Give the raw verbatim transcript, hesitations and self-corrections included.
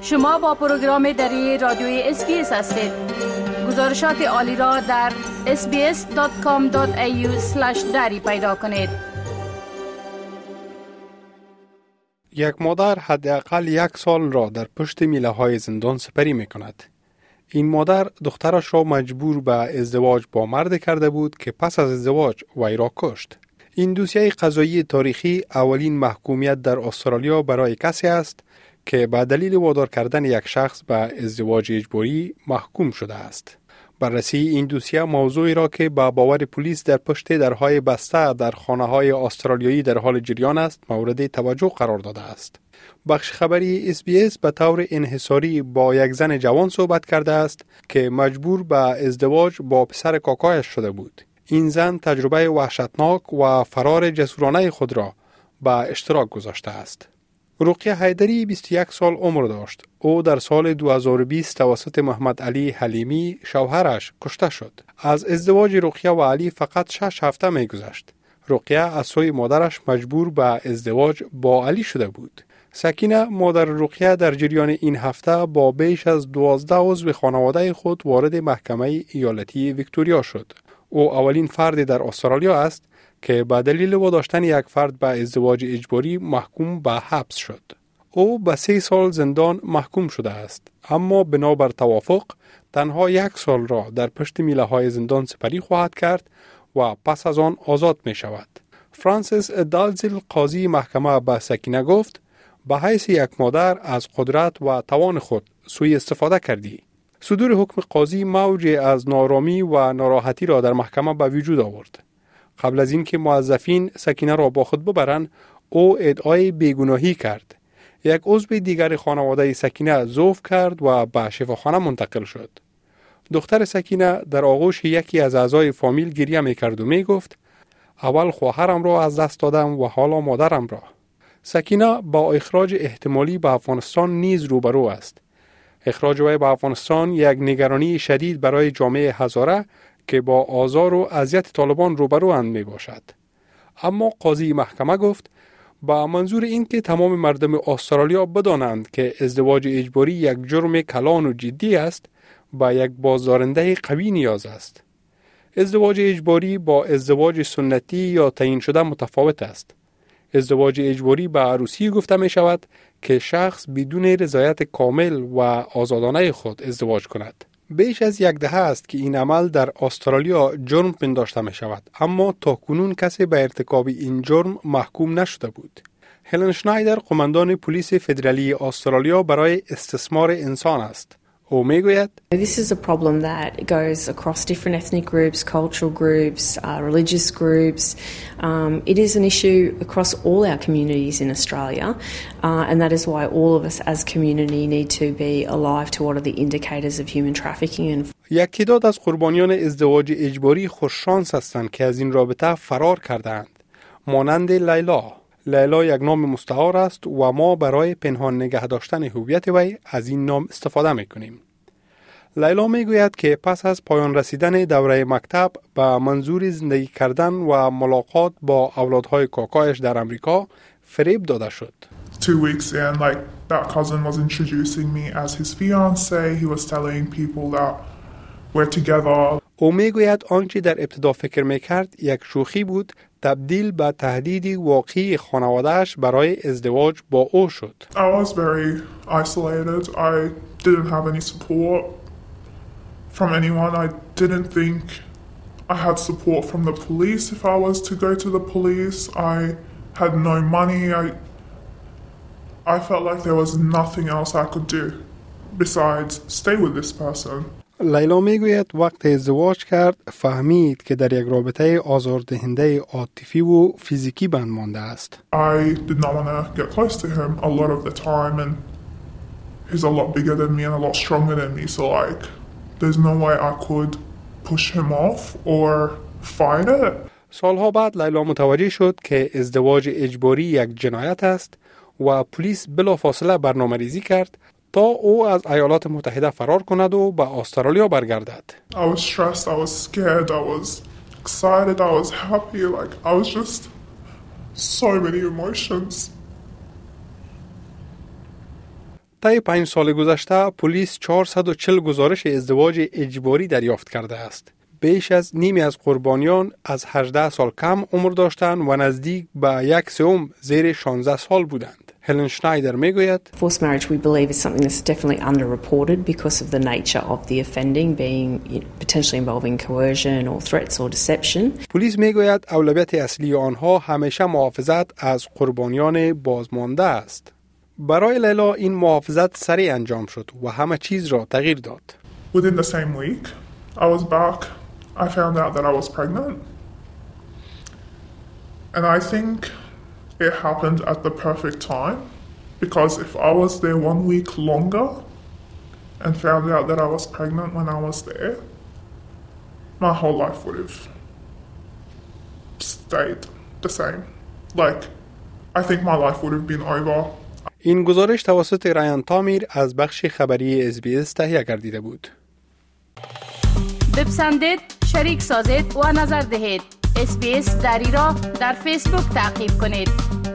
شما با پروگرام دری رادیوی اس بی اس هستید. گزارشات عالی را در اس بی اس دات کام دات ای یو اسلش دری پیدا کنید. یک مادر حداقل یک سال را در پشت میله های زندان سپری می کند. این مادر دخترش را مجبور به ازدواج با مرد کرده بود که پس از ازدواج وی را کشت. این دوسیه قضایی تاریخی اولین محکومیت در استرالیا برای کسی است که به دلیل وادار کردن یک شخص به ازدواج اجباری محکوم شده است. بررسی این دوسیه موضوعی را که با باور پلیس در پشت درهای بسته در خانه‌های استرالیایی در حال جریان است مورد توجه قرار داده است. بخش خبری اس بی اس به طور انحصاری با یک زن جوان صحبت کرده است که مجبور به ازدواج با پسر کاکایش شده بود. این زن تجربه وحشتناک و فرار جسورانه خود را به اشتراک گذاشته است. رقیه حیدری بیست و یک سال عمر داشت. او در سال دو هزار و بیست توسط محمد علی حلیمی شوهرش کشته شد. از ازدواج رقیه و علی فقط شش هفته می گذشت. رقیه از سوی مادرش مجبور به ازدواج با علی شده بود. سکینه مادر رقیه در جریان این هفته با بیش از دوازده عضو خانواده خود وارد محکمه ایالتی ویکتوریا شد. او اولین فرد در استرالیا است که به دلیل واداشتن یک فرد به ازدواج اجباری محکوم به حبس شد. او به سه سال زندان محکوم شده است، اما بنابر توافق تنها یک سال را در پشت میله های زندان سپری خواهد کرد و پس از آن آزاد می شود. فرانسیس دالزیل قاضی محکمه به سکینه گفت: به حیث یک مادر از قدرت و توان خود سوء استفاده کردی. صدور حکم قاضی موج از نارامی و ناراحتی را در محکمه به وجود آورد. قبل از اینکه موظفین سکینه را با خود ببرند، او ادعای بیگناهی کرد. یک عضو دیگر خانواده سکینه ضعف کرد و به شفاخانه منتقل شد. دختر سکینه در آغوش یکی از اعضای فامیل گریه می‌کرد و می‌گفت: اول خواهرم را از دست دادم و حالا مادرم را. سکینه با اخراج احتمالی به افغانستان نیز روبرو است. اخراج وی به افغانستان یک نگرانی شدید برای جامعه هزاره که با آزار و اذیت طالبان روبرو اند می باشد. اما قاضی محکمه گفت: با منظور این که تمام مردم استرالیا بدانند که ازدواج اجباری یک جرم کلان و جدی است، با یک بازدارنده قوی نیاز است. ازدواج اجباری با ازدواج سنتی یا تعیین شده متفاوت است. ازدواج اجباری به عروسی گفته می شود که شخص بدون رضایت کامل و آزادانه خود ازدواج کند. بیش از یک دهه است که این عمل در استرالیا جرم پنداشته می شود، اما تا کنون کسی به ارتکاب این جرم محکوم نشده بود. هلن شنایدر قماندان پلیس فدرالی استرالیا برای استثمار انسان است. او می گوید: This is a problem that goes across different ethnic groups, cultural groups, uh, religious groups. Um, it is an issue across all our communities in Australia, uh, and that is why all of us as community need to be alive to what are the indicators of human trafficking. And یک تعداد از قربانیان ازدواج اجباری خوششانس هستند که از این رابطه فرار کردند. مانند لیلا. لیلا یک نام مستعار است و ما برای پنهان نگه داشتن هویت وی از این نام استفاده میکنیم. لیلا میگوید که پس از پایان رسیدن دوره مکتب به منظور زندگی کردن و ملاقات با اولادهای کاکایش در امریکا فریب داده شد. Two weeks in, like that cousin was introducing me as his fiance. He was telling people that we're together. او میگوید آنچه در ابتدا فکر میکرد یک شوخی بود، تبدیل به تهدیدی واقعی خانواده‌اش برای ازدواج با او شد. I was very isolated. I didn't have any support from anyone. I didn't think I had support from the police if I was to go to the police. I had no money. I I felt like there was nothing else I could do besides stay with this person. لیلا میگوید وقت ازدواج کرد فهمید که در یک رابطه آزاردهنده عاطفی و فیزیکی بند مانده است. I did not want to get close to him a lot of the time, and he's a lot bigger than me and a lot stronger than me, so like there's no way I could push him off or fight it. سالها بعد لیلا متوجه شد که ازدواج اجباری یک جنایت است و پلیس بلافاصله برنامه‌ریزی کرد تا او از ایالات متحده فرار کند و به استرالیا برگردد. I was stressed, I was scared, I was excited, I was happy, like I was just so many emotions. طی پنج سال گذشته پلیس چهارصد و چهل گزارش ازدواج اجباری دریافت کرده است. بیش از نیمی از قربانیان از هجده سال کم عمر داشتند و نزدیک به یک سوم زیر شانزده سال بودند. هلن شنایدر میگوید Forced marriage we believe is something that's definitely underreported because of the nature of the offending being potentially involving coercion or threats or deception. پلیس میگوید اولویت اصلی آنها همیشه محافظت از قربانیان بازمانده است. برای لیلا این محافظت سریع انجام شد و همه چیز را تغییر داد. Within the same week, I was back. I found out that I was pregnant. And I think it happened at the perfect time, because if I was there one week longer and found out that I was pregnant when I was there, my whole life would have stayed the same. Like, I think my life would have been over. این گزارش توسط رایان تامیر از بخش خبری اس بی اس تهیه گردیده بود. بپسندید، شریک سازید و نظر دهید. اس بی اس دری را در فیسبوک تعقیب کنید.